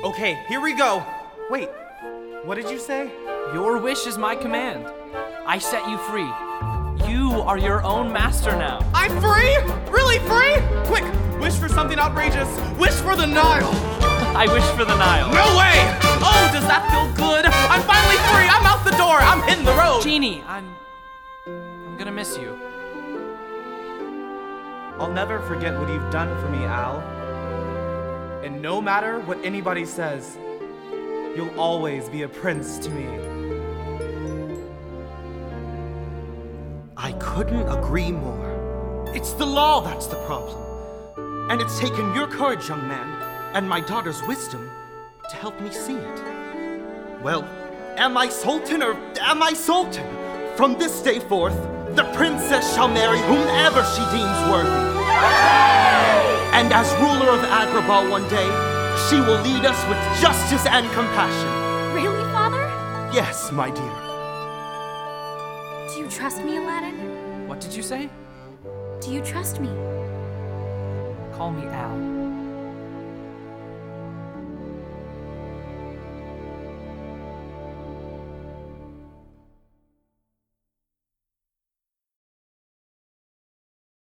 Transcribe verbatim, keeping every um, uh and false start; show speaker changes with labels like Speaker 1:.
Speaker 1: Okay, here we go. Wait, what did you say?
Speaker 2: Your wish is my command. I set you free. You are your own master now.
Speaker 1: I'm free? Really free? Quick, wish for something outrageous. Wish for the Nile.
Speaker 2: I wish for the Nile.
Speaker 1: No way! Oh, does that feel good? I'm finally free. I'm out the door. I'm hitting the road.
Speaker 2: Genie, I'm... I'm gonna miss you.
Speaker 1: I'll never forget what you've done for me, Al. And no matter what anybody says, you'll always be a prince to me.
Speaker 3: I couldn't agree more. It's the law that's the problem. And it's taken your courage, young man, and my daughter's wisdom to help me see it. Well, am I Sultan or am I Sultan? From this day forth, the princess shall marry whomever she deems worthy. And as ruler of Agrabah one day, she will lead us with justice and compassion.
Speaker 4: Really, Father?
Speaker 3: Yes, my dear.
Speaker 4: Do you trust me, Aladdin?
Speaker 2: What did you say?
Speaker 4: Do you trust me?
Speaker 2: Call me Al.